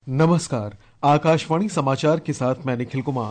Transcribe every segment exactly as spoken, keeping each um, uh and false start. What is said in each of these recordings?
नमस्कार, आकाशवाणी समाचार के साथ मैं निखिल कुमार।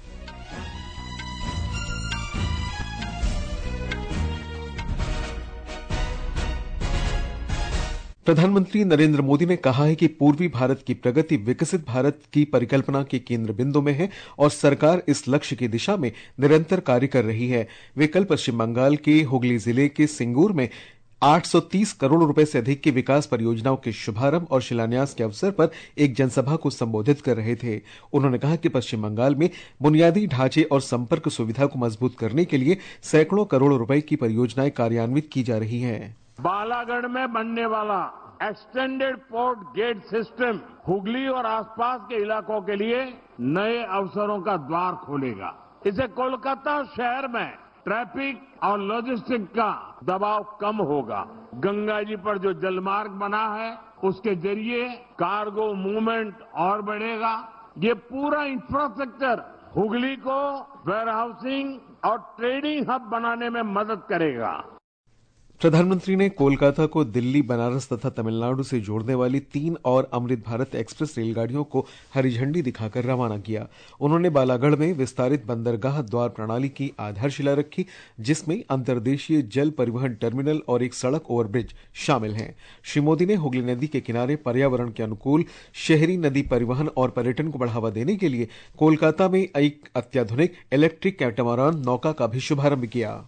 प्रधानमंत्री नरेंद्र मोदी ने कहा है कि पूर्वी भारत की प्रगति विकसित भारत की परिकल्पना के केंद्र बिंदु में है और सरकार इस लक्ष्य की दिशा में निरंतर कार्य कर रही है। वे कल पश्चिम बंगाल के हुगली जिले के सिंगूर में आठ सौ तीस करोड़ रुपए से अधिक की विकास परियोजनाओं के शुभारंभ और शिलान्यास के अवसर पर एक जनसभा को संबोधित कर रहे थे। उन्होंने कहा कि पश्चिम बंगाल में बुनियादी ढांचे और संपर्क सुविधा को मजबूत करने के लिए सैकड़ों करोड़ रुपए की परियोजनाएं कार्यान्वित की जा रही हैं। बालागढ़ में बनने वाला extended port gate system Hooghly और आसपास के इलाकों के लिए नए अवसरों का द्वार खोलेगा। इससे कोलकाता शहर में ट्रैफिक और लॉजिस्टिक का दबाव कम होगा। गंगा जी पर जो जलमार्ग बना है उसके जरिए कार्गो मूवमेंट और बढ़ेगा। ये पूरा इंफ्रास्ट्रक्चर हुगली को वेयरहाउसिंग और ट्रेडिंग हब बनाने में मदद करेगा। प्रधानमंत्री ने कोलकाता को दिल्ली, बनारस तथा तमिलनाडु से जोड़ने वाली तीन और अमृत भारत एक्सप्रेस रेलगाड़ियों को हरी झंडी दिखाकर रवाना किया। उन्होंने बालागढ़ में विस्तारित बंदरगाह द्वार प्रणाली की आधारशिला रखी, जिसमें अंतर्देशीय जल परिवहन टर्मिनल और एक सड़क ओवरब्रिज शामिल हैं। श्री मोदी ने हुगली नदी के किनारे पर्यावरण के अनुकूल शहरी नदी परिवहन और पर्यटन को बढ़ावा देने के लिए कोलकाता में एक अत्याधुनिक इलेक्ट्रिक कैटामरान नौका का भी शुभारंभ किया।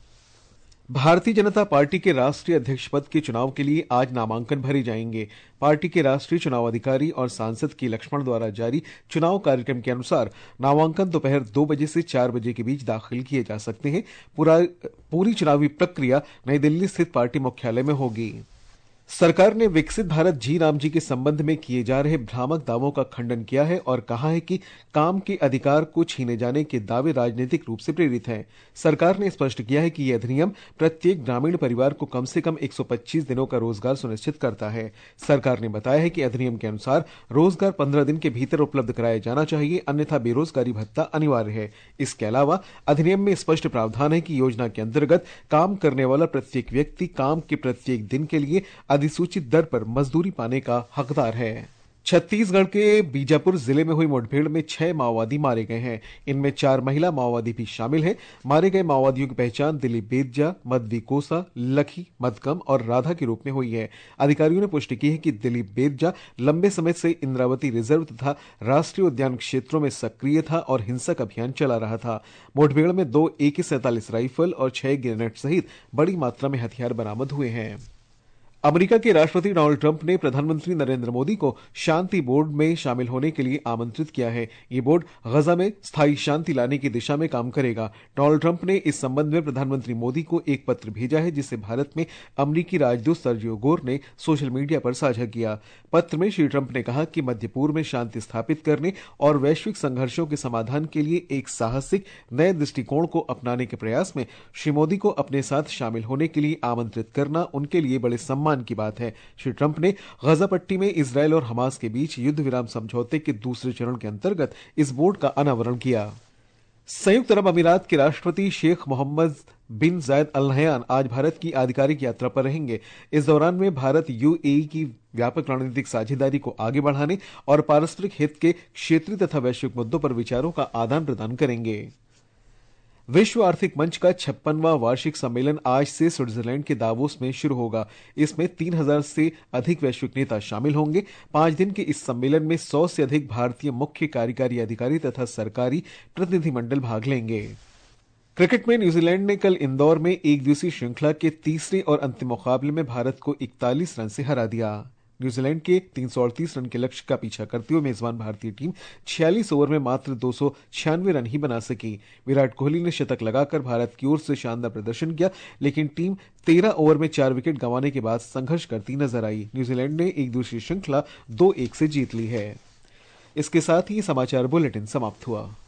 भारतीय जनता पार्टी के राष्ट्रीय अध्यक्ष पद के चुनाव के लिए आज नामांकन भरे जाएंगे। पार्टी के राष्ट्रीय चुनाव अधिकारी और सांसद के लक्ष्मण द्वारा जारी चुनाव कार्यक्रम के अनुसार नामांकन दोपहर दो बजे से चार बजे के बीच दाखिल किए जा सकते हैं। पूरा पूरी चुनावी प्रक्रिया नई दिल्ली स्थित पार्टी मुख्यालय में होगी। सरकार ने विकसित भारत जी राम जी के संबंध में किए जा रहे भ्रामक दावों का खंडन किया है और कहा है कि काम के अधिकार को छीने जाने के दावे राजनीतिक रूप से प्रेरित हैं। सरकार ने स्पष्ट किया है कि यह अधिनियम प्रत्येक ग्रामीण परिवार को कम से कम एक सौ पच्चीस दिनों का रोजगार सुनिश्चित करता है। सरकार ने बताया है कि अधिनियम के अनुसार रोजगार पंद्रह दिन के भीतर उपलब्ध कराया जाना चाहिए, अन्यथा बेरोजगारी भत्ता अनिवार्य है। इसके अलावा अधिनियम में स्पष्ट प्रावधान है कि योजना के अंतर्गत काम करने वाला प्रत्येक व्यक्ति काम के प्रत्येक दिन के लिए अधिसूचित दर पर मजदूरी पाने का हकदार है। छत्तीसगढ़ के बीजापुर जिले में हुई मुठभेड़ में छह माओवादी मारे गए हैं। इनमें चार महिला माओवादी भी शामिल हैं। मारे गए माओवादियों की पहचान दिलीप बेदजा, मदवी कोसा, लखी मदकम और राधा के रूप में हुई है। अधिकारियों ने पुष्टि की है कि दिलीप बेदजा लंबे समय से इंद्रावती रिजर्व तथा राष्ट्रीय उद्यान क्षेत्रों में सक्रिय था और हिंसक अभियान चला रहा था। मुठभेड़ में दो ए के सैंतालीस राइफल और छह ग्रेनेड सहित बड़ी मात्रा में हथियार बरामद हुए हैं। अमेरिका के राष्ट्रपति डोनाल्ड ट्रंप ने प्रधानमंत्री नरेंद्र मोदी को शांति बोर्ड में शामिल होने के लिए आमंत्रित किया है। ये बोर्ड गजा में स्थायी शांति लाने की दिशा में काम करेगा। डोनाल्ड ट्रंप ने इस संबंध में प्रधानमंत्री मोदी को एक पत्र भेजा है, जिसे भारत में अमेरिकी राजदूत सर्जियो गोर ने सोशल मीडिया पर साझा किया। पत्र में श्री ट्रंप ने कहा कि मध्य पूर्व में शांति स्थापित करने और वैश्विक संघर्षों के समाधान के लिए एक साहसिक नए दृष्टिकोण को अपनाने के प्रयास में श्री मोदी को अपने साथ शामिल होने के लिए आमंत्रित करना उनके लिए बड़े सम्मान की बात है। श्री ट्रंप ने गजा पट्टी में इजरायल और हमास के बीच युद्ध विराम समझौते के दूसरे चरण के अंतर्गत इस बोर्ड का अनावरण किया। संयुक्त अरब अमीरात के राष्ट्रपति शेख मोहम्मद बिन जायद अल नहयान आज भारत की आधिकारिक यात्रा पर रहेंगे। इस दौरान में भारत यूएई की व्यापक रणनीतिक साझेदारी को आगे बढ़ाने और पारस्परिक हित के क्षेत्रीय तथा वैश्विक मुद्दों पर विचारों का आदान प्रदान करेंगे। विश्व आर्थिक मंच का छप्पनवां वार्षिक सम्मेलन आज से स्विट्जरलैंड के दावोस में शुरू होगा। इसमें तीन हजार से अधिक वैश्विक नेता शामिल होंगे। पांच दिन के इस सम्मेलन में सौ से अधिक भारतीय मुख्य कार्यकारी अधिकारी तथा सरकारी प्रतिनिधिमंडल भाग लेंगे। क्रिकेट में न्यूजीलैंड ने कल इंदौर में एक दिवसीय श्रृंखला के तीसरे और अंतिम मुकाबले में भारत को इकतालीस रन से हरा दिया। न्यूजीलैंड के तीन सौ अड़तीस रन के लक्ष्य का पीछा करते हुए मेजबान भारतीय टीम छियालीस ओवर में मात्र दो सौ छियानवे रन ही बना सकी। विराट कोहली ने शतक लगाकर भारत की ओर से शानदार प्रदर्शन किया, लेकिन टीम तेरह ओवर में चार विकेट गंवाने के बाद संघर्ष करती नजर आई। न्यूजीलैंड ने एक दूसरी श्रृंखला दो एक से जीत ली है। इसके साथ ही समाचार बुलेटिन समाप्त हुआ।